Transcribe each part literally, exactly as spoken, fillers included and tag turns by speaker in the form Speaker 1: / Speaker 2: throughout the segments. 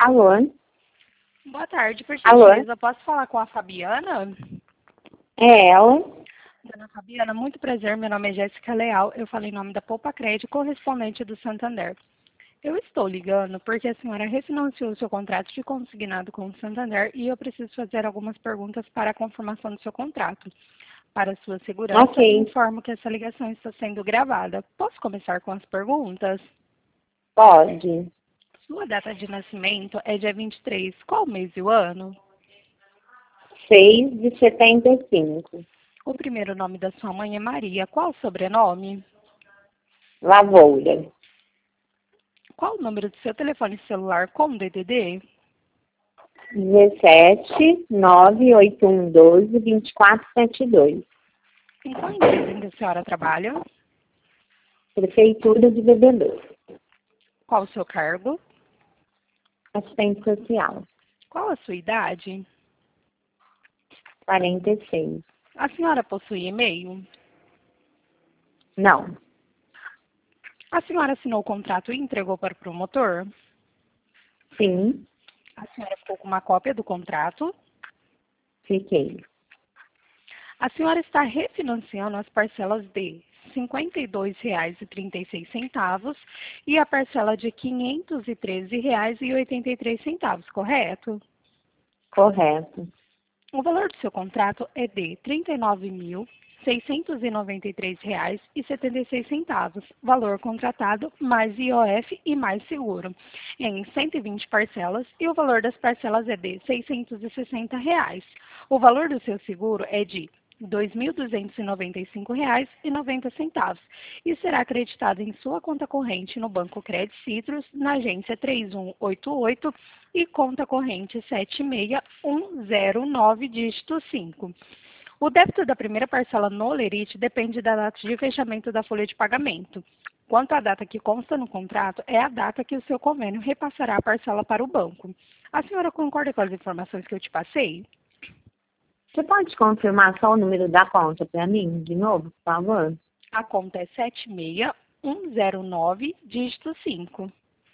Speaker 1: Alô?
Speaker 2: Boa tarde, por
Speaker 1: Alô?
Speaker 2: gentileza, posso falar com a Fabiana?
Speaker 1: É ela?
Speaker 2: Dona Fabiana, muito prazer, meu nome é Jéssica Leal, eu falo em nome da Poupa Crédito, correspondente do Santander. Eu estou ligando porque a senhora refinanciou o seu contrato de consignado com o Santander e eu preciso fazer algumas perguntas para a confirmação do seu contrato. Para sua segurança,
Speaker 1: Ok,
Speaker 2: informo que essa ligação está sendo gravada. Posso começar com as perguntas?
Speaker 1: pode.
Speaker 2: Sua data de nascimento é dia vinte e três. Qual o mês e o ano?
Speaker 1: seis de setenta e cinco.
Speaker 2: O primeiro nome da sua mãe é Maria. Qual o sobrenome?
Speaker 1: Lavoura.
Speaker 2: Qual o número do seu telefone celular com D D D?
Speaker 1: dezessete, nove oito um doze, vinte e quatro setenta e dois.
Speaker 2: Em qual empresa em que a senhora trabalha?
Speaker 1: Prefeitura de Bebedouro.
Speaker 2: Qual o seu cargo?
Speaker 1: Assistente social.
Speaker 2: Qual a sua idade?
Speaker 1: quarenta e seis.
Speaker 2: A senhora possui e-mail?
Speaker 1: Não.
Speaker 2: A senhora assinou o contrato e entregou para o promotor?
Speaker 1: Sim,
Speaker 2: A senhora ficou com uma cópia do contrato?
Speaker 1: fiquei.
Speaker 2: A senhora está refinanciando as parcelas de cinquenta e dois reais e trinta e seis centavos e a parcela de quinhentos e treze reais e oitenta e três centavos, correto?
Speaker 1: Correto.
Speaker 2: O valor do seu contrato é de trinta e nove mil seiscentos e noventa e três reais e setenta e seis centavos, valor contratado mais I O F e mais seguro, em cento e vinte parcelas e o valor das parcelas é de seiscentos e sessenta reais. O valor do seu seguro é de dois mil duzentos e noventa e cinco reais e noventa centavos e será acreditado em sua conta corrente no Banco Credit Citrus, na agência três um oito oito e conta corrente sete seis um zero nove, dígito cinco. O débito da primeira parcela no Lerite depende da data de fechamento da folha de pagamento. Quanto à data que consta no contrato, é a data que o seu convênio repassará a parcela para o banco. A senhora concorda com as informações que eu te passei?
Speaker 1: Você pode confirmar só o número da conta para mim, de novo, por favor?
Speaker 2: A conta é sete seis um zero nove, dígito cinco.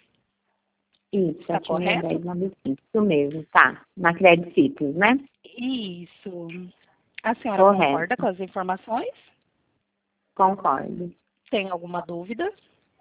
Speaker 1: Isso,
Speaker 2: Está
Speaker 1: sete seis
Speaker 2: correto?
Speaker 1: um zero nove cinco. Isso mesmo, tá. Na Credit Citrus, né?
Speaker 2: Isso. A senhora concorda
Speaker 1: Correto.
Speaker 2: com as informações?
Speaker 1: Concordo.
Speaker 2: Tem alguma dúvida?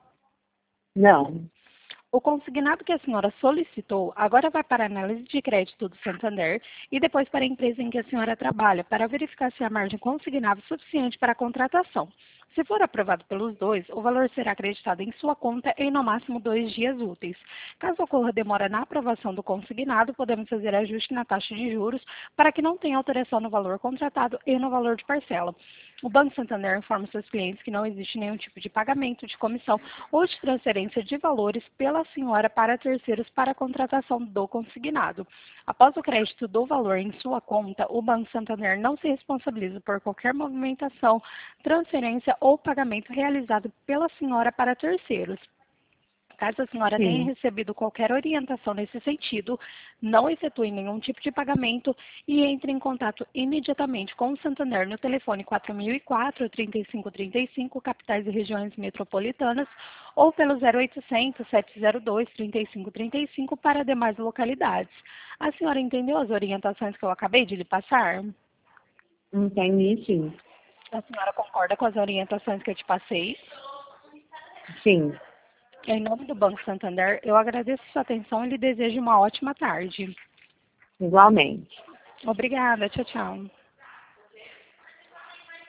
Speaker 1: Não.
Speaker 2: O consignado que a senhora solicitou agora vai para a análise de crédito do Santander e depois para a empresa em que a senhora trabalha, para verificar se a margem consignável é suficiente para a contratação. Se for aprovado pelos dois, o valor será acreditado em sua conta em no máximo dois dias úteis. Caso ocorra demora na aprovação do consignado, podemos fazer ajuste na taxa de juros para que não tenha alteração no valor contratado e no valor de parcela. O Banco Santander informa seus clientes que não existe nenhum tipo de pagamento, de comissão ou de transferência de valores pela senhora para terceiros para a contratação do consignado. Após o crédito do valor em sua conta, o Banco Santander não se responsabiliza por qualquer movimentação, transferência ou pagamento realizado pela senhora para terceiros. Caso a senhora tenha
Speaker 1: Sim.
Speaker 2: recebido qualquer orientação nesse sentido, não efetue nenhum tipo de pagamento e entre em contato imediatamente com o Santander no telefone quatro mil e quatro, trinta e cinco trinta e cinco, capitais e regiões metropolitanas, ou pelo zero oitocentos, sete zero dois, trinta e cinco trinta e cinco para demais localidades. A senhora entendeu as orientações que eu acabei de lhe passar?
Speaker 1: Entendi, sim.
Speaker 2: A senhora concorda com as orientações que eu te passei?
Speaker 1: Sim.
Speaker 2: Em nome do Banco Santander, eu agradeço sua atenção e lhe desejo uma ótima tarde.
Speaker 1: Igualmente.
Speaker 2: Obrigada, tchau, tchau.